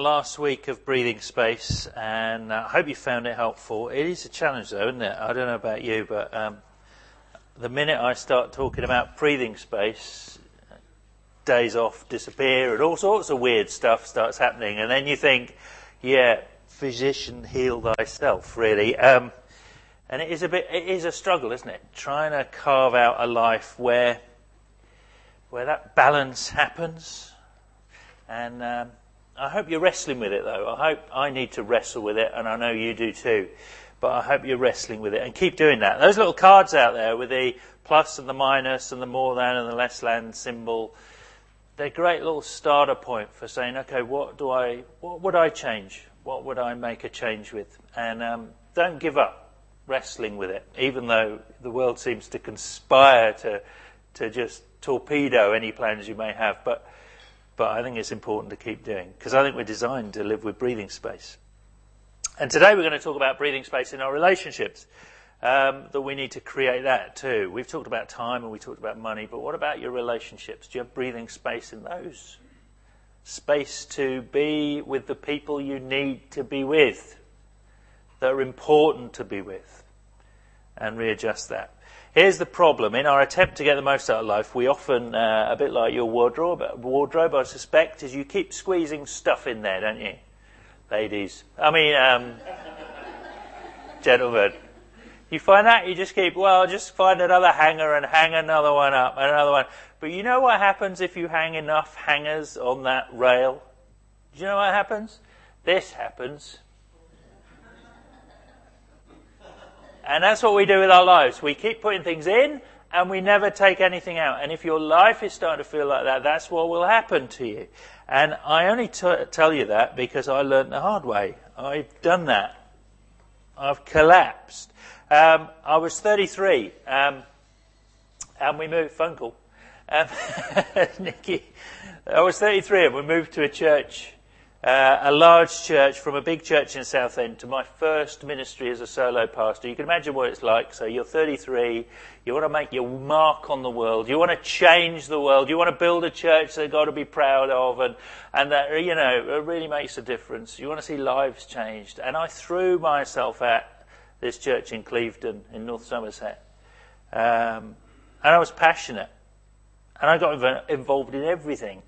last week of Breathing Space, and I hope you found it helpful. It is a challenge though, isn't it? I don't know about you, but the minute I start talking about breathing space, days off disappear and all sorts of weird stuff starts happening, and then you think, yeah, physician, heal thyself, really. And it is a struggle, isn't it? Trying to carve out a life where that balance happens. And I hope you're wrestling with it, though. I hope I need to wrestle with it, and I know you do too. But I hope you're wrestling with it, and keep doing that. Those little cards out there with the plus and the minus and the more than and the less than symbol, they're a great little starter point for saying, okay, what would I change? What would I make a change with? And don't give up wrestling with it, even though the world seems to conspire to just torpedo any plans you may have. But I think it's important to keep doing, because I think we're designed to live with breathing space. And today we're going to talk about breathing space in our relationships, that we need to create that too. We've talked about time and we talked about money, but what about your relationships? Do you have breathing space in those? Space to be with the people you need to be with, that are important to be with, and readjust that. Here's the problem. In our attempt to get the most out of life, we often, a bit like your wardrobe, I suspect, is you keep squeezing stuff in there, don't you? Ladies. Gentlemen. You find that? You just just find another hanger and hang another one up and another one. But you know what happens if you hang enough hangers on that rail? Do you know what happens? This happens. And that's what we do with our lives. We keep putting things in and we never take anything out. And if your life is starting to feel like that, that's what will happen to you. And I only tell you that because I learned the hard way. I've done that. I've collapsed. I was 33 and we moved, phone call. Nikki. I was 33 and we moved to a church. A large church, from a big church in Southend to my first ministry as a solo pastor. You can imagine what it's like. So you're 33, you want to make your mark on the world, you want to change the world, you want to build a church they've got to be proud of, and that, it really makes a difference. You want to see lives changed. And I threw myself at this church in Clevedon in North Somerset. And I was passionate. And I got involved in everything.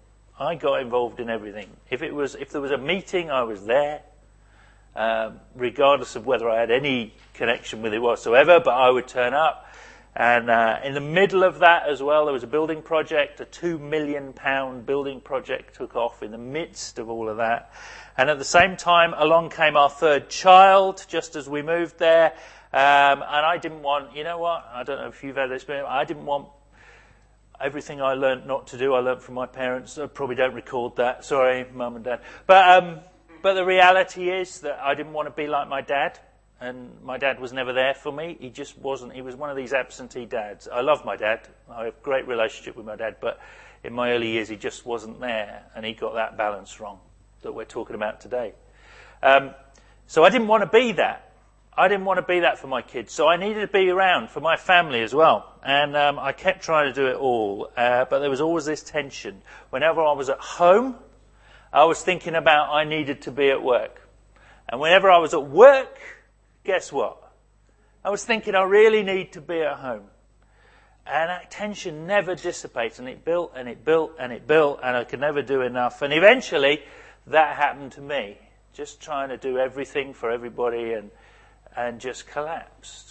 If there was a meeting, I was there, regardless of whether I had any connection with it whatsoever, but I would turn up. And in the middle of that as well, there was a building project, a £2 million building project took off in the midst of all of that. And at the same time, along came our third child, just as we moved there. And I didn't want, I don't know if you've had this experience, I didn't want everything I learnt not to do, I learnt from my parents. I probably don't record that. Sorry, Mum and Dad. But the reality is that I didn't want to be like my dad. And my dad was never there for me. He just wasn't. He was one of these absentee dads. I love my dad. I have a great relationship with my dad. But in my early years, he just wasn't there. And he got that balance wrong that we're talking about today. So I didn't want to be that. I didn't want to be that for my kids, so I needed to be around for my family as well. And I kept trying to do it all, but there was always this tension. Whenever I was at home, I was thinking about I needed to be at work. And whenever I was at work, guess what? I was thinking I really need to be at home. And that tension never dissipated, and it built and it built and it built, and I could never do enough. And eventually, that happened to me, just trying to do everything for everybody and just collapsed.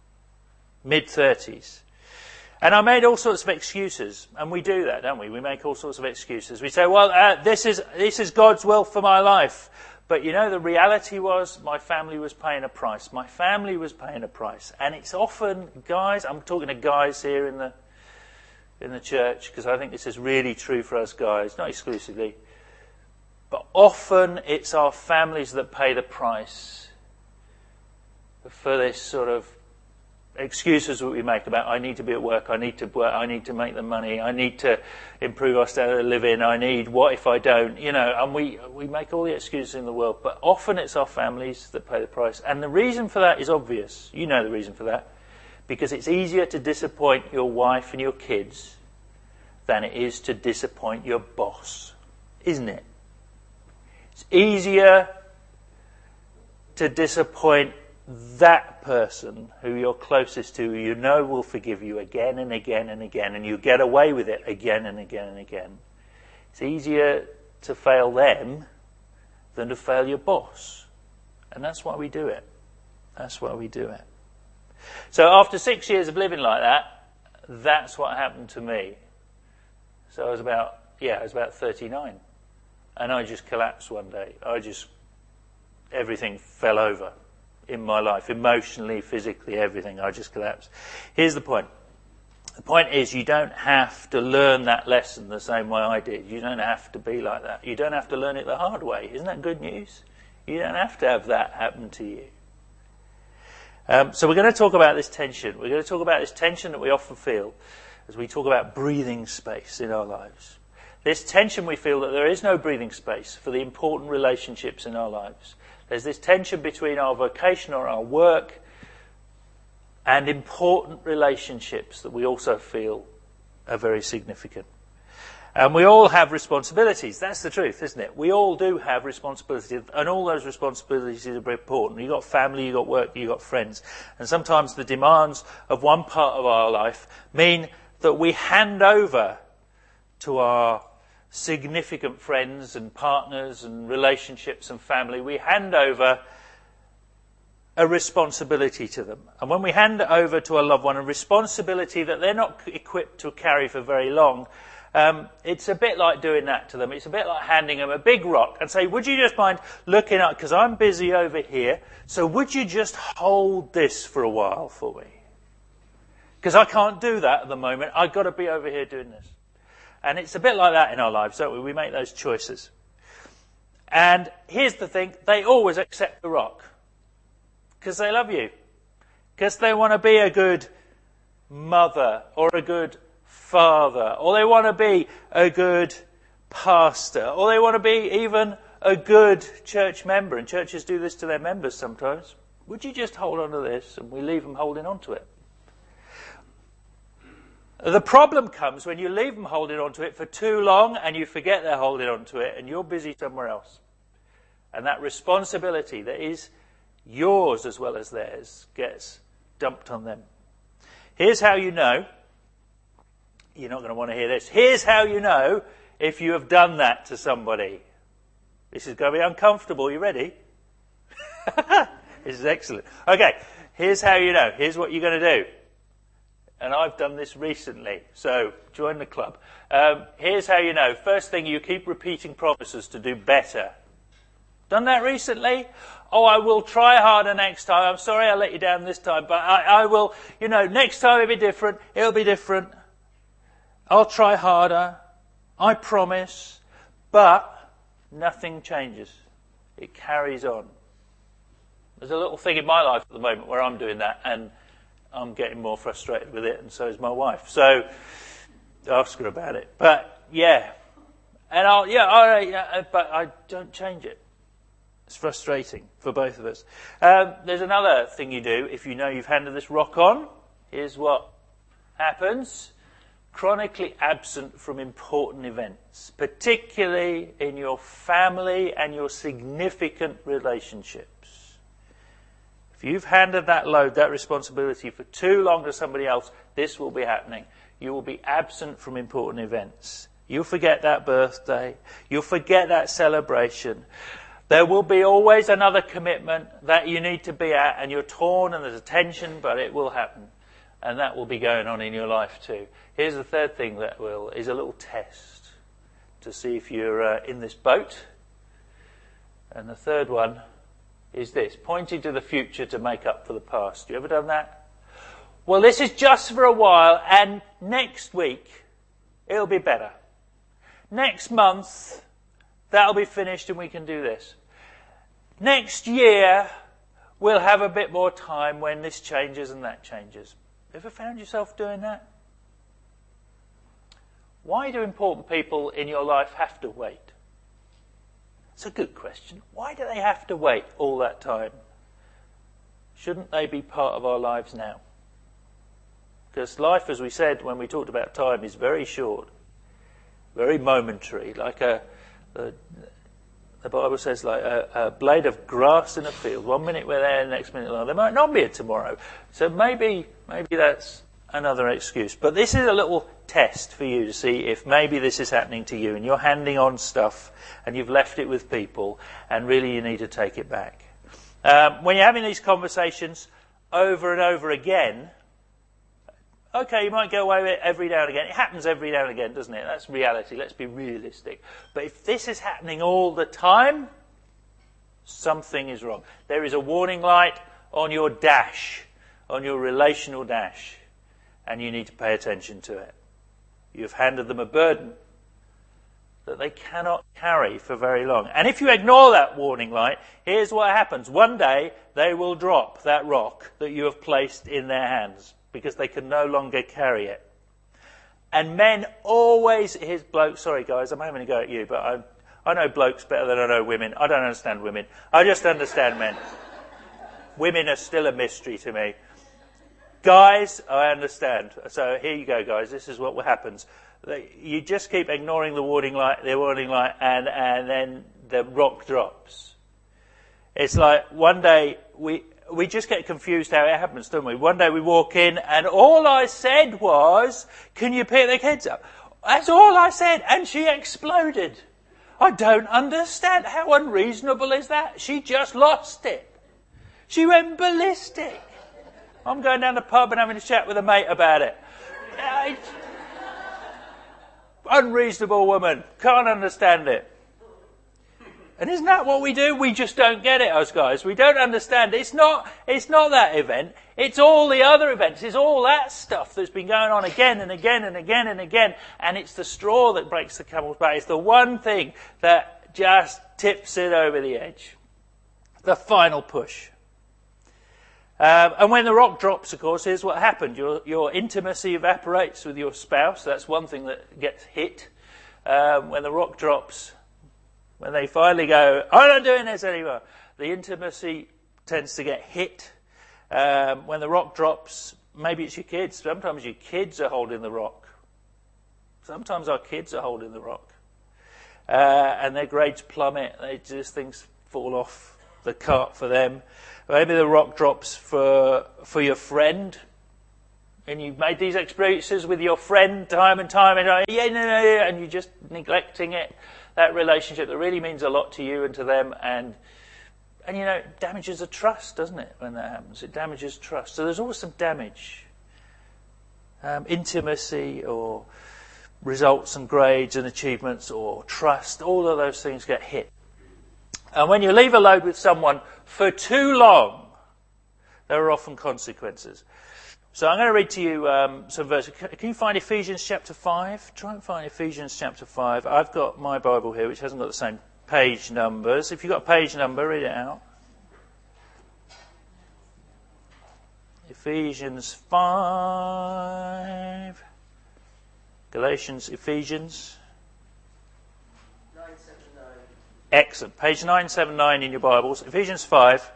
Mid-30s. And I made all sorts of excuses. And we do that, don't we? We make all sorts of excuses. We say, well, this is God's will for my life. But the reality was my family was paying a price. My family was paying a price. And it's often, guys, I'm talking to guys here in the church, because I think this is really true for us guys, not exclusively. But often it's our families that pay the price for this sort of excuses that we make about I need to be at work, I need to work, I need to make the money, I need to improve our standard of living, I need, what if I don't, and we make all the excuses in the world, but often it's our families that pay the price. And the reason for that is obvious. You know the reason for that. Because it's easier to disappoint your wife and your kids than it is to disappoint your boss, isn't it? It's easier to disappoint that person who you're closest to, who you know will forgive you again and again and again, and you get away with it again and again and again. It's easier to fail them than to fail your boss. And that's why we do it. That's why we do it. So after 6 years of living like that, that's what happened to me. So I was about 39. And I just collapsed one day. Everything fell over in my life. Emotionally, physically, everything. I just collapsed. Here's the point. The point is, you don't have to learn that lesson the same way I did. You don't have to be like that. You don't have to learn it the hard way. Isn't that good news? You don't have to have that happen to you. So we're going to talk about this tension. We're going to talk about this tension that we often feel as we talk about breathing space in our lives. This tension we feel that there is no breathing space for the important relationships in our lives. There's this tension between our vocation or our work and important relationships that we also feel are very significant. And we all have responsibilities. That's the truth, isn't it? We all do have responsibilities, and all those responsibilities are very important. You've got family, you've got work, you've got friends. And sometimes the demands of one part of our life mean that we hand over to our significant friends and partners and relationships and family, we hand over a responsibility to them. And when we hand it over to a loved one, a responsibility that they're not equipped to carry for very long, it's a bit like doing that to them. It's a bit like handing them a big rock and say, would you just mind looking up, because I'm busy over here, so would you just hold this for a while for me? Because I can't do that at the moment. I've got to be over here doing this. And it's a bit like that in our lives, don't we? We make those choices. And here's the thing, they always accept the rock. Because they love you. Because they want to be a good mother or a good father. Or they want to be a good pastor. Or they want to be even a good church member. And churches do this to their members sometimes. Would you just hold on to this? And we leave them holding on to it. The problem comes when you leave them holding on to it for too long and you forget they're holding on to it and you're busy somewhere else. And that responsibility that is yours as well as theirs gets dumped on them. Here's how you know. You're not going to want to hear this. Here's how you know if you have done that to somebody. This is going to be uncomfortable. You ready? This is excellent. Okay, here's how you know. Here's what you're going to do. And I've done this recently, so join the club. Here's how you know. First thing, you keep repeating promises to do better. Done that recently? Oh, I will try harder next time. I'm sorry I let you down this time, but I will, next time it'll be different. It'll be different. I'll try harder. I promise. But nothing changes. It carries on. There's a little thing in my life at the moment where I'm doing that, and I'm getting more frustrated with it, and so is my wife. So ask her about it. But yeah, and but I don't change it. It's frustrating for both of us. There's another thing you do if you know you've handed this rock on. Here's what happens: chronically absent from important events, particularly in your family and your significant relationships. If you've handed that load, that responsibility for too long to somebody else, this will be happening. You will be absent from important events. You'll forget that birthday. You'll forget that celebration. There will be always another commitment that you need to be at, and you're torn and there's a tension, but it will happen. And that will be going on in your life too. Here's the third thing that is a little test to see if you're in this boat. And the third one is this: pointing to the future to make up for the past. You ever done that? Well, this is just for a while, and next week it'll be better. Next month that'll be finished and we can do this. Next year we'll have a bit more time when this changes and that changes. Ever found yourself doing that? Why do important people in your life have to wait? It's a good question. Why do they have to wait all that time? Shouldn't they be part of our lives now? Because life, as we said when we talked about time, is very short, very momentary, like a the Bible says, like a blade of grass in a field. 1 minute we're there, the next minute they might not be here tomorrow. So maybe that's another excuse. But this is a little test for you to see if maybe this is happening to you and you're handing on stuff and you've left it with people and really you need to take it back. When you're having these conversations over and over again, okay, you might get away with it every now and again. It happens every now and again, doesn't it? That's reality. Let's be realistic. But if this is happening all the time, something is wrong. There is a warning light on your dash, on your relational dash, and you need to pay attention to it. You've handed them a burden that they cannot carry for very long. And if you ignore that warning light, here's what happens. One day, they will drop that rock that you have placed in their hands, because they can no longer carry it. And men always, here's blokes, sorry guys, I'm having a go at you, but I know blokes better than I know women. I don't understand women. I just understand men. Women are still a mystery to me. Guys, I understand. So here you go, guys, this is what happens. You just keep ignoring the warning light, and then the rock drops. It's like one day we just get confused how it happens, don't we? One day we walk in and all I said was, can you pick the kids up? That's all I said, and she exploded. I don't understand. How unreasonable is that? She just lost it. She went ballistic. I'm going down the pub and having a chat with a mate about it. Unreasonable woman. Can't understand it. And isn't that what we do? We just don't get it, us guys. We don't understand. It's not that event. It's all the other events. It's all that stuff that's been going on again and again and again and again. And it's the straw that breaks the camel's back. It's the one thing that just tips it over the edge. The final push. And when the rock drops, of course, here's what happened. Your intimacy evaporates with your spouse. That's one thing that gets hit. When the rock drops, when they finally go, I'm not doing this anymore, the intimacy tends to get hit. When the rock drops, maybe it's your kids. Sometimes your kids are holding the rock. Sometimes our kids are holding the rock. And their grades plummet. Things fall off the cart for them. Maybe the rock drops for your friend. And you've made these experiences with your friend time and time and and you're just neglecting it. That relationship that really means a lot to you and to them, and it damages the trust, doesn't it, when that happens? It damages trust. So there's always some damage. Intimacy or results and grades and achievements or trust, all of those things get hit. And when you leave a load with someone for too long, there are often consequences. So I'm going to read to you some verses. Can you find Ephesians chapter 5? Try and find Ephesians chapter 5. I've got my Bible here, which hasn't got the same page numbers. If you've got a page number, read it out. Ephesians 5. Galatians, Ephesians. 979. Excellent. Page 979 in your Bibles. Ephesians 5.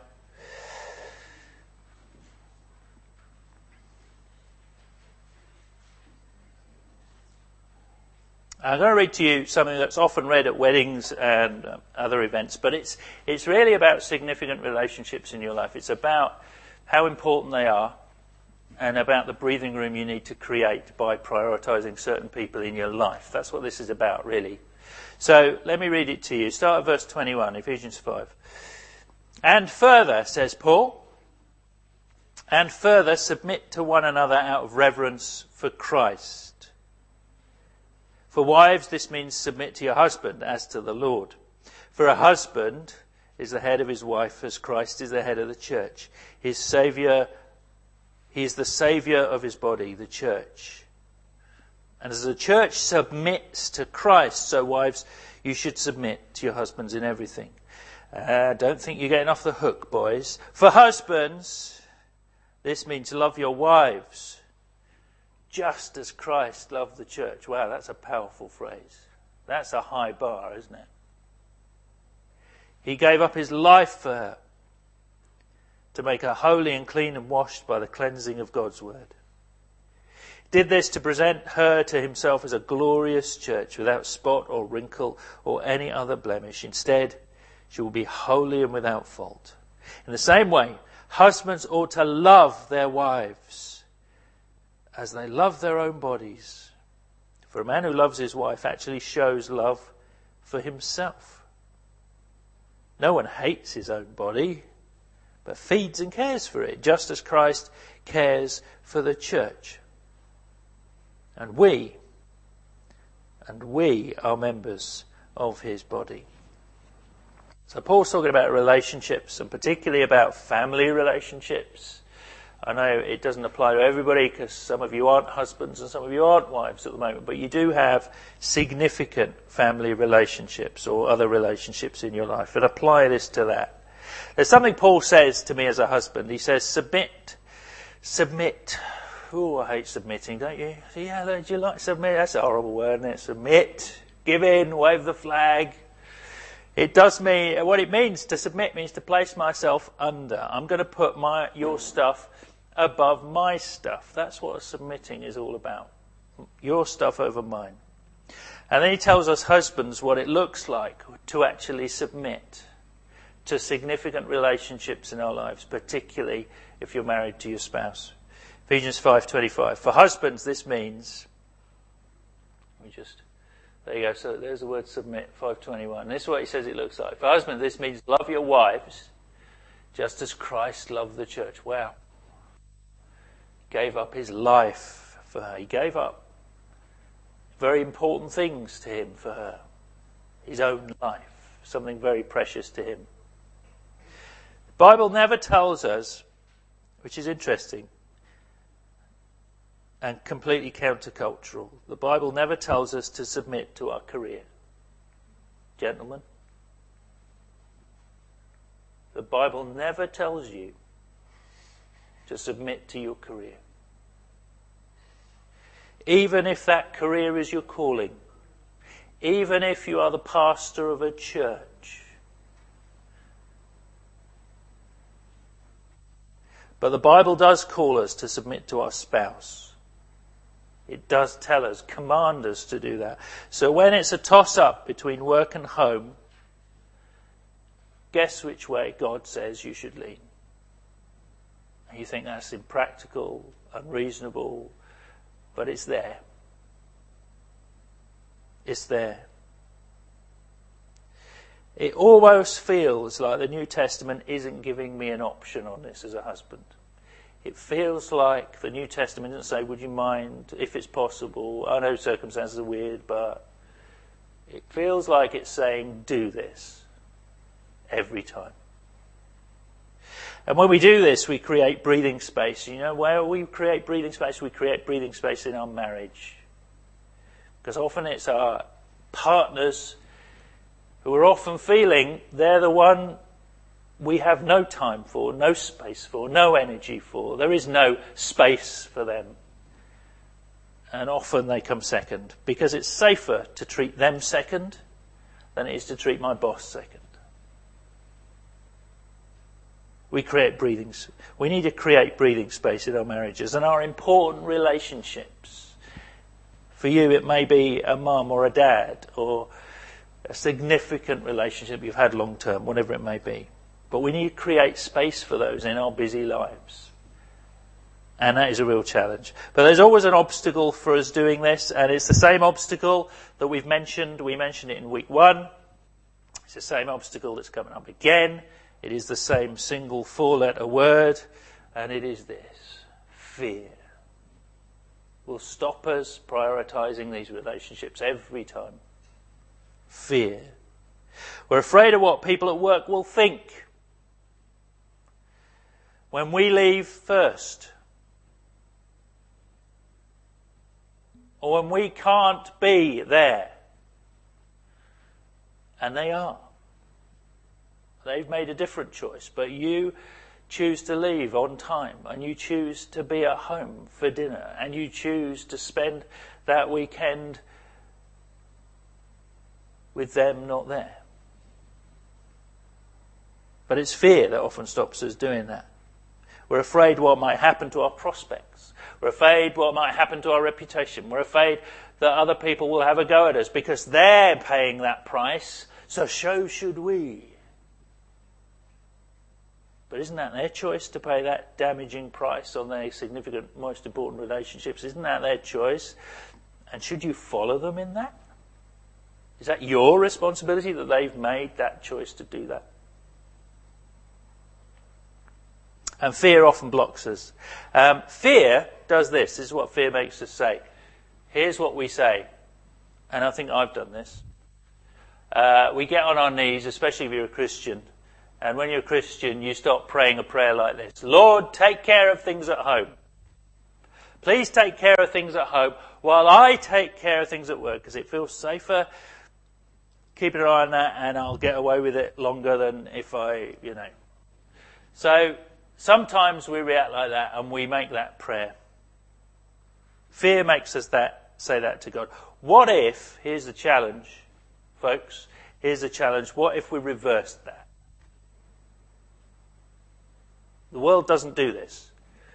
I'm going to read to you something that's often read at weddings and other events, but it's really about significant relationships in your life. It's about how important they are and about the breathing room you need to create by prioritising certain people in your life. That's what this is about, really. So let me read it to you. Start at verse 21, Ephesians 5. And further, says Paul, and further submit to one another out of reverence for Christ. For wives, this means submit to your husband as to the Lord. For a husband is the head of his wife as Christ is the head of the church. His Saviour, he is the Saviour of his body, the church. And as the church submits to Christ, so wives, you should submit to your husbands in everything. Don't think you're getting off the hook, boys. For husbands, this means love your wives just as Christ loved the church. Wow, that's a powerful phrase. That's a high bar, isn't it? He gave up his life for her to make her holy and clean and washed by the cleansing of God's word. Did this to present her to himself as a glorious church without spot or wrinkle or any other blemish. Instead, she will be holy and without fault. In the same way, husbands ought to love their wives as they love their own bodies. For a man who loves his wife actually shows love for himself. No one hates his own body, but feeds and cares for it, just as Christ cares for the church. And we are members of his body. So Paul's talking about relationships, and particularly about family relationships. I know it doesn't apply to everybody because some of you aren't husbands and some of you aren't wives at the moment, but you do have significant family relationships or other relationships in your life, and apply this to that. There's something Paul says to me as a husband. He says, submit. Oh, I hate submitting, don't you? Yeah, do you like submit? That's a horrible word, isn't it? Submit, give in, wave the flag. It does mean, what it means to submit means to place myself under. I'm going to put your stuff above my stuff. That's what submitting is all about. Your stuff over mine. And then he tells us husbands what it looks like to actually submit to significant relationships in our lives, particularly if you're married to your spouse. Ephesians 5:25. For husbands, this means, there you go, so there's the word submit, 5:21. This is what he says it looks like. For husbands, this means love your wives just as Christ loved the church. Wow. He gave up his life for her. He gave up very important things to him for her. His own life, something very precious to him. The Bible never tells us, which is interesting, and completely countercultural. The Bible never tells us to submit to our career. Gentlemen, the Bible never tells you to submit to your career. Even if that career is your calling, even if you are the pastor of a church. But the Bible does call us to submit to our spouse. It does tell us, command us to do that. So when it's a toss-up between work and home, guess which way God says you should lean. And you think that's impractical, unreasonable, but it's there. It's there. It almost feels like the New Testament isn't giving me an option on this as a husband. It feels like the New Testament doesn't say, would you mind, if it's possible, I know circumstances are weird, but it feels like it's saying, do this every time. And when we do this, we create breathing space. You know, where we create breathing space? We create breathing space in our marriage. Because often it's our partners who are often feeling they're the one we have no time for, no space for, no energy for. There is no space for them. And often they come second, because it's safer to treat them second than it is to treat my boss second. We need to create breathing space in our marriages and our important relationships. For you, it may be a mum or a dad or a significant relationship you've had long term, whatever it may be. But we need to create space for those in our busy lives. And that is a real challenge. But there's always an obstacle for us doing this, and it's the same obstacle that we've mentioned. We mentioned it in week 1. It's the same obstacle that's coming up again. It is the same single 4-letter word, and it is this: fear. Will stop us prioritizing these relationships every time. Fear. We're afraid of what people at work will think when we leave first, or when we can't be there. And they are. They've made a different choice, but you choose to leave on time, and you choose to be at home for dinner, and you choose to spend that weekend with them not there. But it's fear that often stops us doing that. We're afraid what might happen to our prospects. We're afraid what might happen to our reputation. We're afraid that other people will have a go at us because they're paying that price, so should we. But isn't that their choice to pay that damaging price on their significant, most important relationships? Isn't that their choice? And should you follow them in that? Is that your responsibility that they've made that choice to do that? And fear often blocks us. Fear does this. This is what fear makes us say. Here's what we say. And I think I've done this. We get on our knees, especially if you're a Christian. And when you're a Christian, you start praying a prayer like this. Lord, take care of things at home. Please take care of things at home while I take care of things at work, because it feels safer. Keep an eye on that and I'll get away with it longer than if I. So sometimes we react like that and we make that prayer. Fear makes us say that to God. What if, here's the challenge, folks, here's the challenge, what if we reversed that? The world doesn't do this.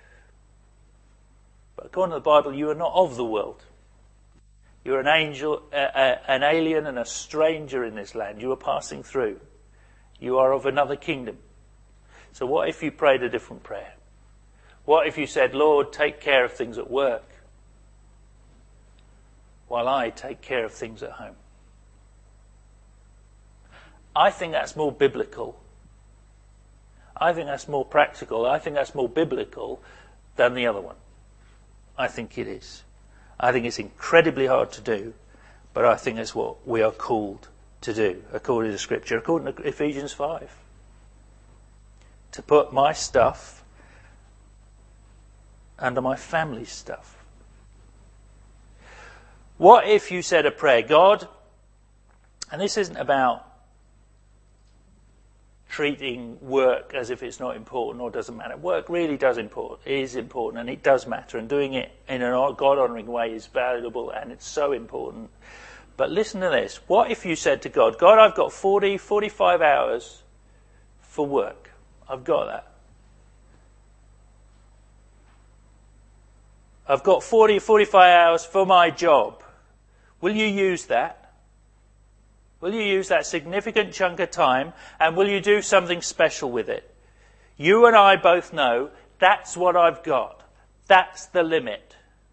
But according to the Bible, you are not of the world. You're an alien and a stranger in this land. You are passing through. You are of another kingdom. So what if you prayed a different prayer? What if you said, Lord, take care of things at work while I take care of things at home? I think that's more biblical. I think that's more practical. I think that's more biblical than the other one. I think it is. I think it's incredibly hard to do, but I think it's what we are called to do, according to Scripture, according to Ephesians 5. To put my stuff under my family's stuff. What if you said a prayer, God, and this isn't about treating work as if it's not important or doesn't matter. Work really is important and it does matter, and doing it in a God-honouring way is valuable and it's so important. But listen to this. What if you said to God, God, I've got 40, 45 hours for work. I've got that. I've got 40, 45 hours for my job. Will you use that? Will you use that significant chunk of time, and will you do something special with it? You and I both know that's what I've got. That's the limit.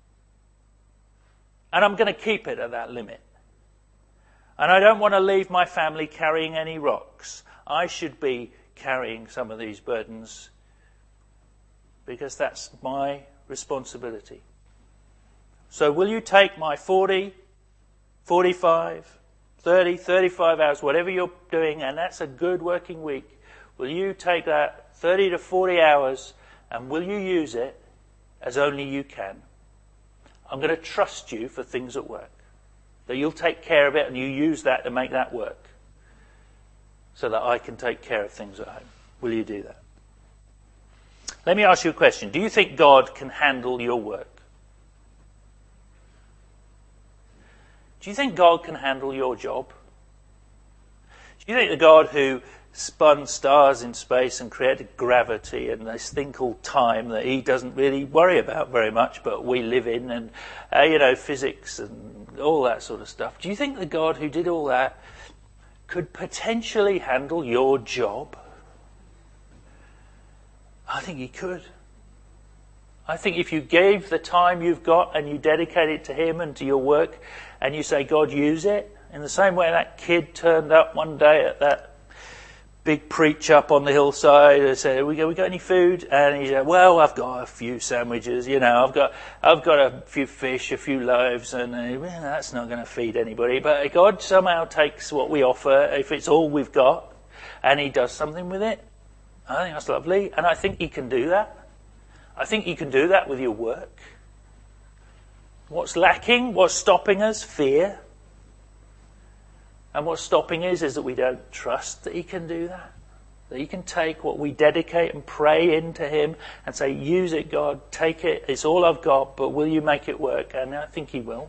And I'm going to keep it at that limit. And I don't want to leave my family carrying any rocks. I should be carrying some of these burdens because that's my responsibility. So will you take my 40, 45, 30, 35 hours, whatever you're doing, and that's a good working week, will you take that 30 to 40 hours and will you use it as only you can? I'm going to trust you for things at work. That you'll take care of it and you use that to make that work so that I can take care of things at home. Will you do that? Let me ask you a question. Do you think God can handle your work? Do you think God can handle your job? Do you think the God who spun stars in space and created gravity and this thing called time that he doesn't really worry about very much, but we live in, and physics and all that sort of stuff. Do you think the God who did all that could potentially handle your job? I think he could. I think if you gave the time you've got and you dedicate it to him and to your work, and you say, God, use it, in the same way that kid turned up one day at that big preach up on the hillside and said, we got any food? And he said, well, I've got a few sandwiches, I've got a few fish, a few loaves, and that's not going to feed anybody. But God somehow takes what we offer, if it's all we've got, and he does something with it. I think that's lovely, and I think he can do that. I think you can do that with your work. What's lacking? What's stopping us? Fear. And what's stopping us is that we don't trust that he can do that. That he can take what we dedicate and pray into him and say, use it, God, take it. It's all I've got, but will you make it work? And I think he will.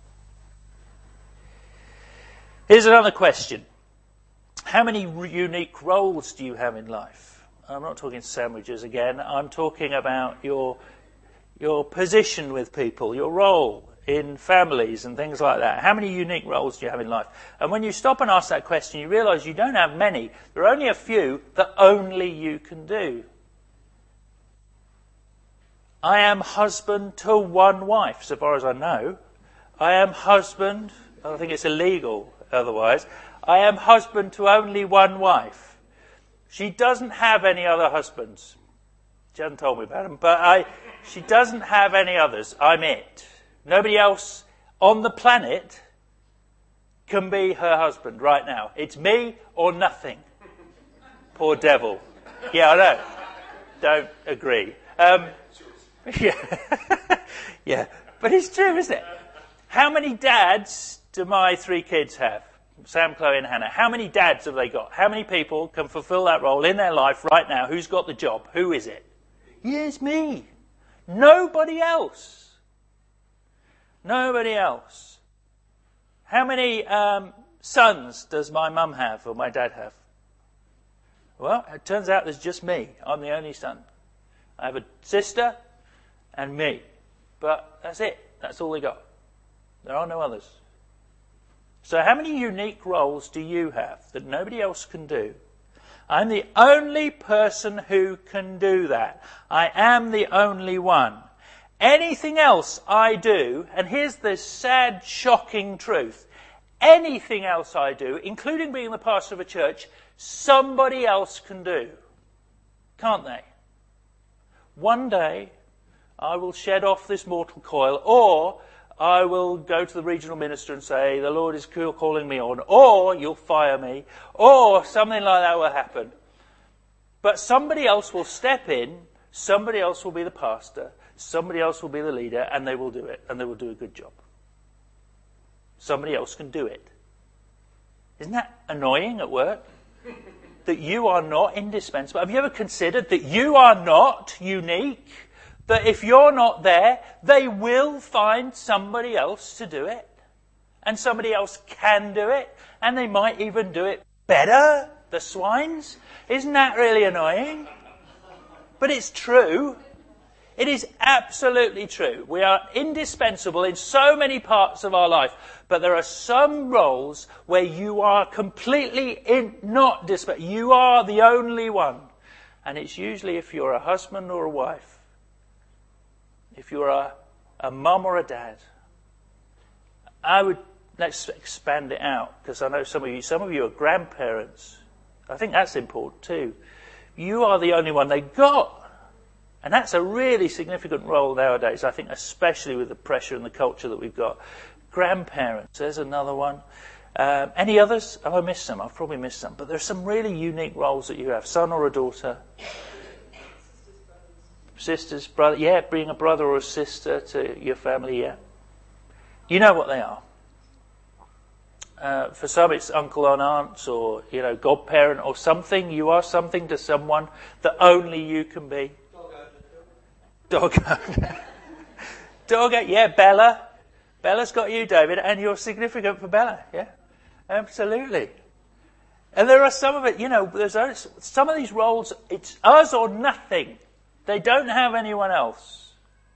Here's another question. How many unique roles do you have in life? I'm not talking sandwiches again. I'm talking about your position with people, your role in families and things like that? How many unique roles do you have in life? And when you stop and ask that question, you realise you don't have many. There are only a few that only you can do. I am husband to one wife, so far as I know. I am husband, I think it's illegal otherwise. I am husband to only one wife. She doesn't have any other husbands. She hasn't told me about them, but she doesn't have any others. I'm it. Nobody else on the planet can be her husband right now. It's me or nothing. Poor devil. Yeah, I know. Don't agree. Yeah, but it's true, isn't it? How many dads do my 3 kids have? Sam, Chloe and Hannah. How many dads have they got? How many people can fulfill that role in their life right now? Who's got the job? Who is it? Yes, me. Nobody else. Nobody else. How many sons does my mum have or my dad have? Well, it turns out there's just me. I'm the only son. I have a sister and me. But that's it. That's all they got. There are no others. So how many unique roles do you have that nobody else can do? I'm the only person who can do that. I am the only one. Anything else I do, and here's the sad, shocking truth, anything else I do, including being the pastor of a church, somebody else can do. Can't they? One day, I will shed off this mortal coil, or I will go to the regional minister and say, the Lord is calling me on, or you'll fire me, or something like that will happen. But somebody else will step in, somebody else will be the pastor, somebody else will be the leader, and they will do it, and they will do a good job. Somebody else can do it. Isn't that annoying at work? That you are not indispensable. Have you ever considered that you are not unique? That if you're not there, they will find somebody else to do it. And somebody else can do it. And they might even do it better, the swines. Isn't that really annoying? But it's true. It is absolutely true. We are indispensable in so many parts of our life. But there are some roles where you are completely not dispensable. You are the only one. And it's usually if you're a husband or a wife. If you're a mum or a dad. Let's expand it out, because I know some of you are grandparents. I think that's important too. You are the only one they got. And that's a really significant role nowadays, I think, especially with the pressure and the culture that we've got. Grandparents, there's another one. Any others? Oh, I missed some. I've probably missed some. But there's some really unique roles that you have. Son or a daughter. Sisters, brother. Yeah, bring a brother or a sister to your family, yeah. You know what they are. For some it's uncle and aunts or, godparent or something. You are something to someone that only you can be. Dog owner. Dog owner. Yeah, Bella. Bella's got you, David, and you're significant for Bella. Yeah, absolutely. And there are some of it, there's some of these roles, it's us or nothing. They don't have anyone else.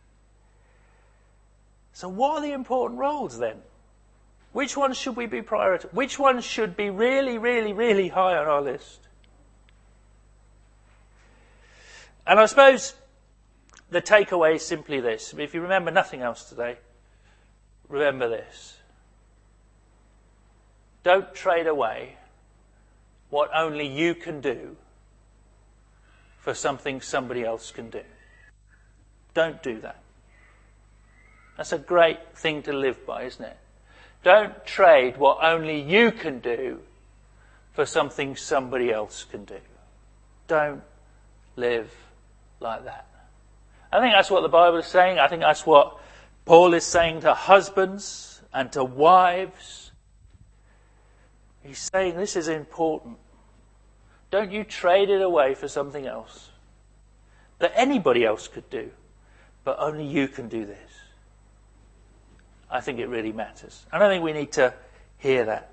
So what are the important roles then? Which ones should we be prioritizing? Which ones should be really, really, really high on our list? And I suppose the takeaway is simply this. If you remember nothing else today, remember this. Don't trade away what only you can do for something somebody else can do. Don't do that. That's a great thing to live by, isn't it? Don't trade what only you can do for something somebody else can do. Don't live like that. I think that's what the Bible is saying. I think that's what Paul is saying to husbands and to wives. He's saying this is important. Don't you trade it away for something else that anybody else could do, but only you can do this. I think it really matters. And I think we need to hear that.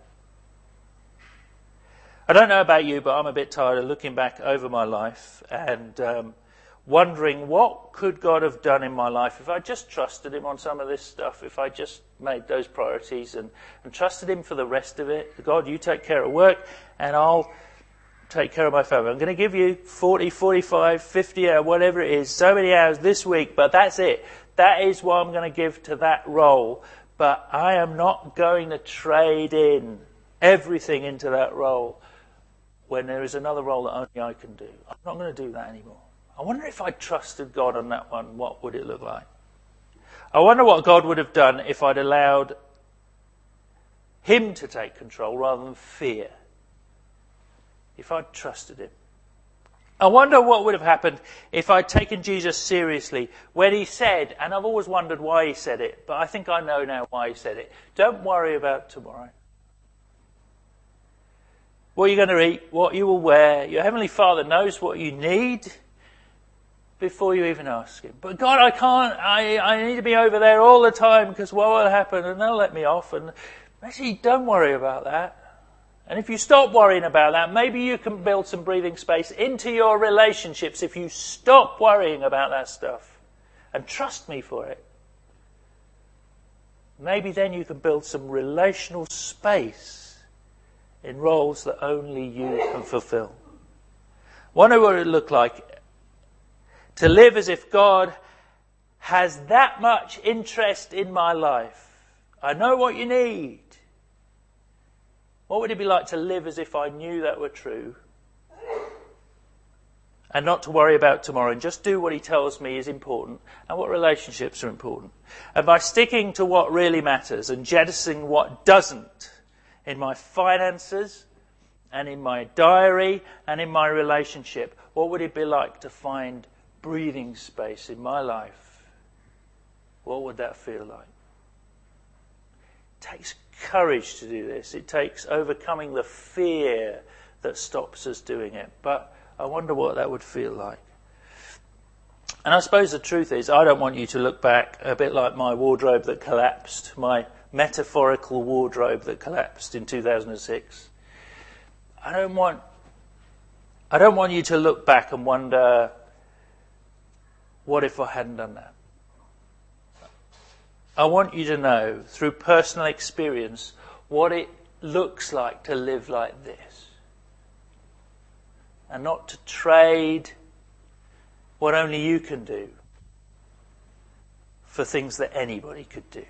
I don't know about you, but I'm a bit tired of looking back over my life and wondering what could God have done in my life if I just trusted him on some of this stuff, if I just made those priorities and trusted him for the rest of it. God, you take care of work and I'll take care of my family. I'm going to give you 40, 45, 50 hours, whatever it is, so many hours this week, but that's it. That is what I'm going to give to that role. But I am not going to trade in everything into that role when there is another role that only I can do. I'm not going to do that anymore. I wonder if I trusted God on that one, what would it look like? I wonder what God would have done if I'd allowed him to take control rather than fear. If I'd trusted him. I wonder what would have happened if I'd taken Jesus seriously when he said, and I've always wondered why he said it, but I think I know now why he said it, don't worry about tomorrow. What you're going to eat, what you will wear, your Heavenly Father knows what you need before you even ask him. But God, I can't, I need to be over there all the time because what will happen and they'll let me off. And actually, don't worry about that. And if you stop worrying about that, maybe you can build some breathing space into your relationships if you stop worrying about that stuff and trust me for it. Maybe then you can build some relational space in roles that only you can fulfill. Wonder what it would look like to live as if God has that much interest in my life. I know what you need. What would it be like to live as if I knew that were true and not to worry about tomorrow and just do what he tells me is important and what relationships are important? And by sticking to what really matters and jettisoning what doesn't in my finances and in my diary and in my relationship, what would it be like to find breathing space in my life? What would that feel like? It takes courage to do this. It takes overcoming the fear that stops us doing it. But I wonder what that would feel like. And I suppose the truth is, I don't want you to look back a bit like my wardrobe that collapsed, my metaphorical wardrobe that collapsed in 2006. I don't want you to look back and wonder, what if I hadn't done that? I want you to know, through personal experience, what it looks like to live like this. And not to trade what only you can do for things that anybody could do.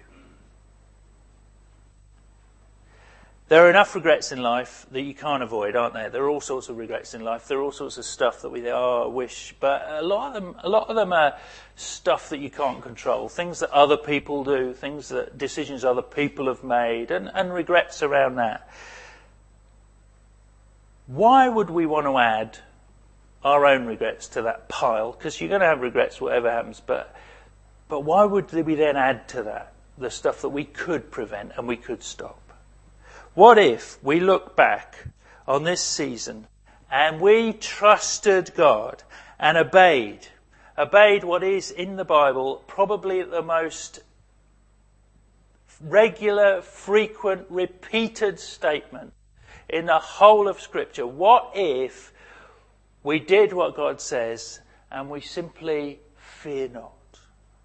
There are enough regrets in life that you can't avoid, aren't there? There are all sorts of regrets in life. There are all sorts of stuff that we think, I wish. But a lot of them are stuff that you can't control. Things that other people do, decisions other people have made, and regrets around that. Why would we want to add our own regrets to that pile? Because you're going to have regrets whatever happens. But why would we then add to that the stuff that we could prevent and we could stop? What if we look back on this season and we trusted God and obeyed what is in the Bible probably the most regular, frequent, repeated statement in the whole of Scripture? What if we did what God says and we simply fear not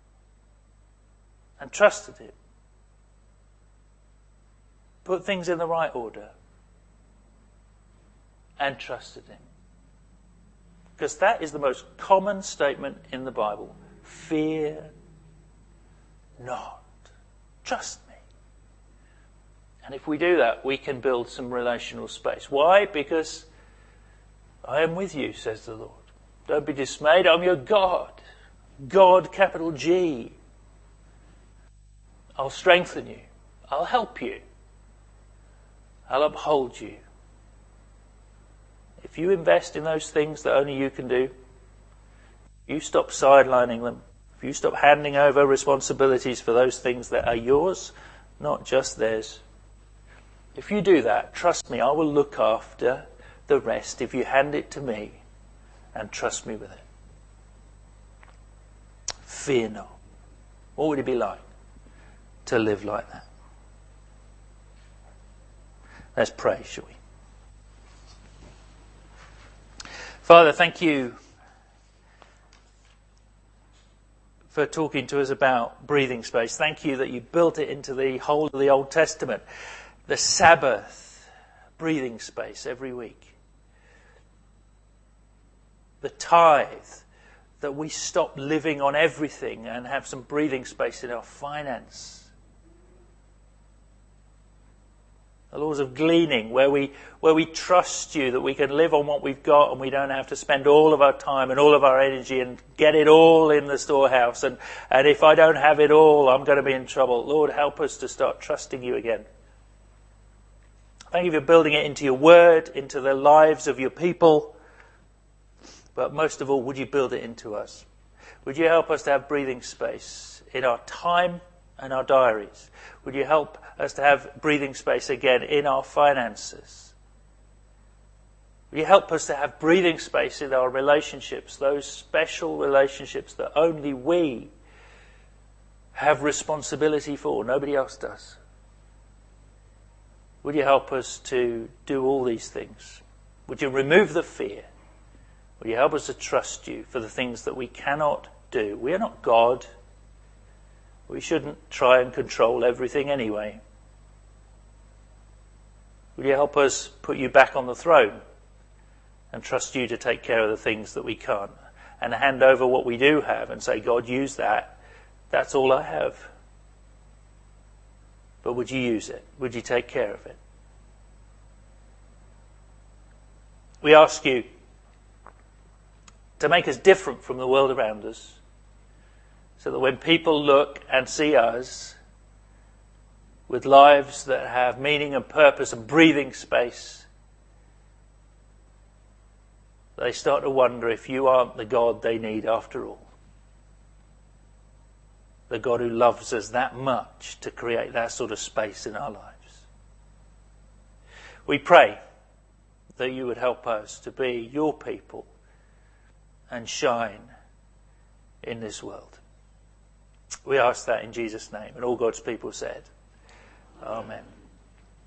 and trusted him? Put things in the right order and trusted him. Because that is the most common statement in the Bible. Fear not. Trust me. And if we do that, we can build some relational space. Why? Because I am with you, says the Lord. Don't be dismayed. I'm your God. God, capital G. I'll strengthen you. I'll help you. I'll uphold you. If you invest in those things that only you can do, you stop sidelining them, if you stop handing over responsibilities for those things that are yours, not just theirs. If you do that, trust me, I will look after the rest if you hand it to me and trust me with it. Fear not. What would it be like to live like that? Let's pray, shall we? Father, thank you for talking to us about breathing space. Thank you that you built it into the whole of the Old Testament. The Sabbath, breathing space every week. The tithe, that we stop living on everything and have some breathing space in our finance. The laws of gleaning, where we trust you that we can live on what we've got and we don't have to spend all of our time and all of our energy and get it all in the storehouse. And if I don't have it all, I'm going to be in trouble. Lord, help us to start trusting you again. Thank you for building it into your word, into the lives of your people. But most of all, would you build it into us? Would you help us to have breathing space in our time and our diaries? Would you help us to have breathing space again in our finances? Would you help us to have breathing space in our relationships, those special relationships that only we have responsibility for, nobody else does? Would you help us to do all these things? Would you remove the fear? Would you help us to trust you for the things that we cannot do? We are not God. We shouldn't try and control everything anyway. Will you help us put you back on the throne and trust you to take care of the things that we can't, and hand over what we do have and say, God, use that. That's all I have. But would you use it? Would you take care of it? We ask you to make us different from the world around us, so that when people look and see us with lives that have meaning and purpose and breathing space, they start to wonder if you aren't the God they need after all. The God who loves us that much to create that sort of space in our lives. We pray that you would help us to be your people and shine in this world. We ask that in Jesus' name. And all God's people said, Amen.